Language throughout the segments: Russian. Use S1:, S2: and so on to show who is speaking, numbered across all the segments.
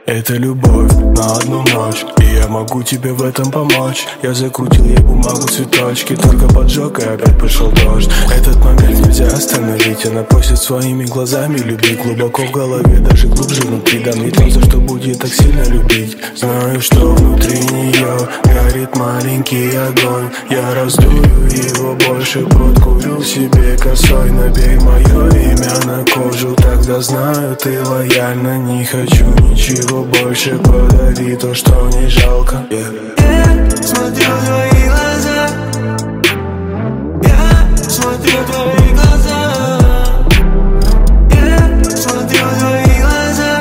S1: Это любовь на одну ночь, и я могу тебе в этом помочь. Я закрутил ей бумагу, цветочки, только поджег, и опять пошел дождь. Этот момент нельзя остановить, она просит своими глазами любить. Глубоко в голове, даже глубже внутри, да не то, за что будет так сильно любить. Знаю, что внутри нее горит маленький огонь. Я раздую его больше, подкурю себе косой. Набей мое имя на кожу, тогда знаю, ты лояльна. Не хочу ничего больше, подари то, что не жалко.
S2: Я смотрю в твои глаза, я смотрю в твои глаза, я смотрю в твои глаза,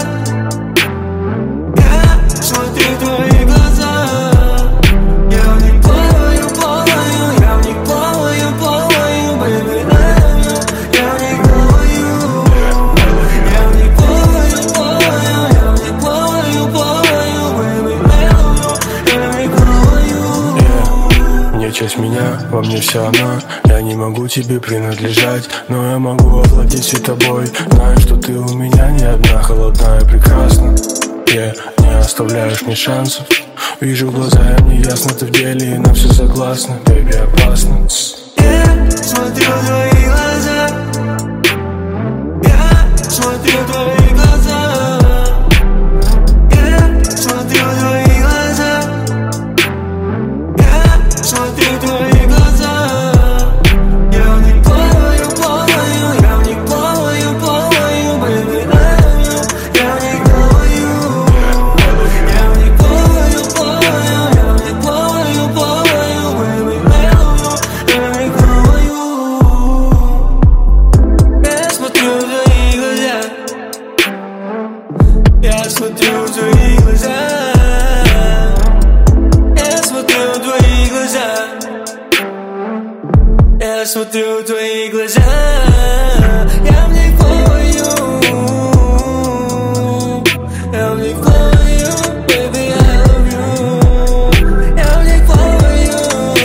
S2: я смотрю в твои глаза. Я в них плаваю, плаваю, я в них плаваю, плаваю, baby, I love you. Я в них плаваю, я в них плаваю, плаваю, я в них плаваю, плаваю, baby, I love you. Я в них плаваю.
S1: Мне часть меня, во мне вся она. Я не могу тебе принадлежать, но я могу овладеть всей тобой. Знаю, что ты у меня не одна, холодная, прекрасна. Не оставляешь мне шансов. Вижу глаза, и мне ясно, ты в деле, и на все согласна. Бэйби, опасно.
S2: Я смотрю в твои глаза, я смотрю в твои глаза, я смотрю в твои глаза, я смотрю в твои глаза. Я в них плаваю, плаваю, я в них плаваю, плаваю, baby, I love you. Я в них плаваю, я в них плаваю, плаваю, я в них плаваю, плаваю, baby, I love you. Я в них плаваю. Я смотрю в твои глаза, я смотрю в твои глаза, я смотрю в твои глаза, я смотрю в твои глаза. Я в них плаваю, я в них плаваю, baby, I love you. Я в них плаваю,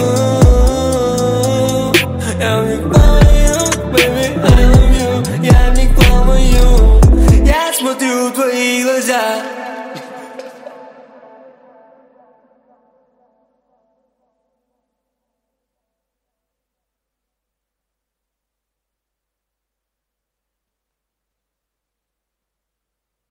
S2: я в них плаваю, baby, I love you. Я в них плаваю, я смотрю в твои глаза.